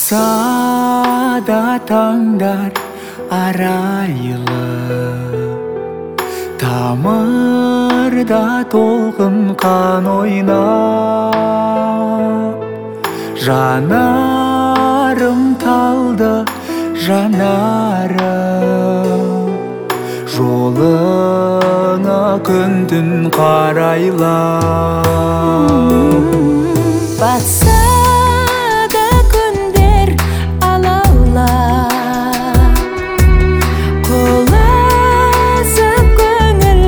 Атса да таңдар арайлы, тамырда толқын қан ойнап, жанарым талды жанарым, жолыңа күн-түн қарайлап. Батса да күндер алаулап, құлазып көңіл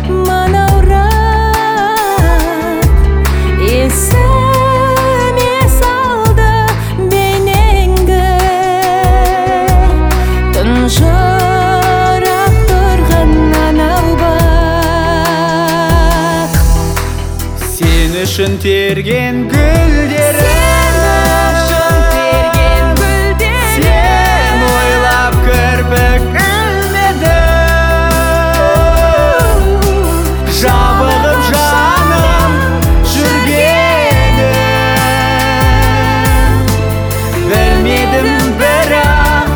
манаурап, есіме салды бейнеңді, тұнжырап тұрған анау бақ. Сен үшін терген гүлдерім, сен ойлап кірпік ілмеді, жабығып жаным жүргенім, білмедім бірақ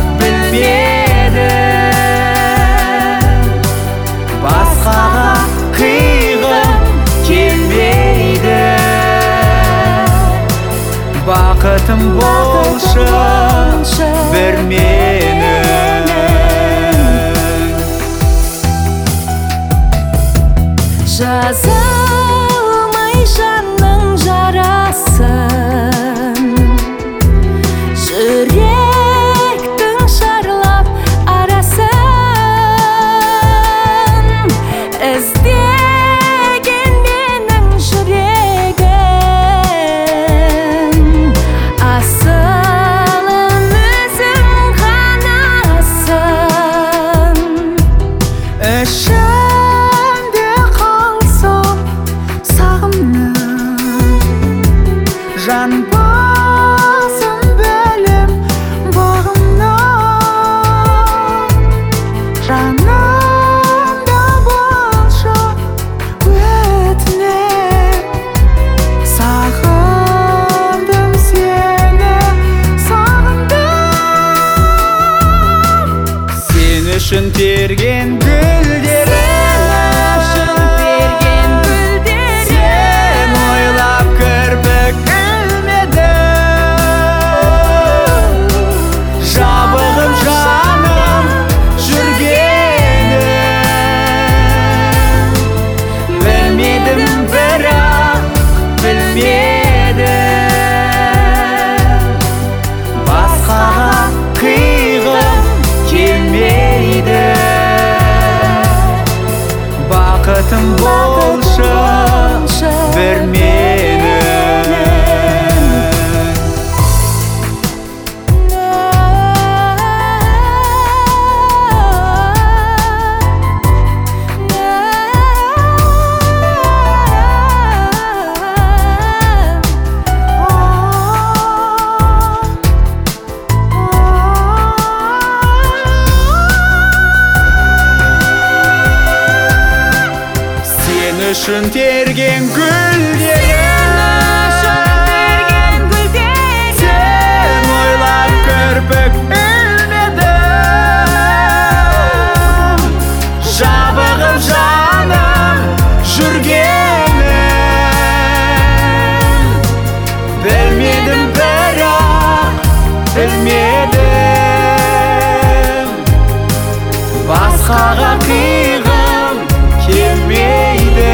білмедім, басқаға қиғым келмейді. Бақытым болшы бір менің. Жаза алмай жанның жарасын, жүректің шарлап арасын, іздеген менің жүрегім, асылым өзің ғанасың. Ішімде қалсам сағымның, жан басым бөлім бағымнан, жанымда болшы өтінем, сағындым сені, сағындым. Сен үшін терген гүлдерім, сен ойлап кірпік ілмеді, жабығып жаным жүргенім, білмедім бірақ білмедім, басқаға қиғым келмейді. Бақытым болшы бір менің. Сен үшін терген гүлдерім, сен ойлап кірпік ілмедім, жабығып жаным жүргенім, білмедім бірақ білмедім, басқаға қиғым келмейді.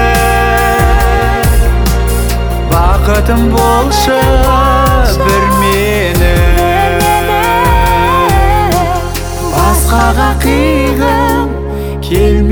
Бақытым болшы бір менің, басқаға қиғым келмейді.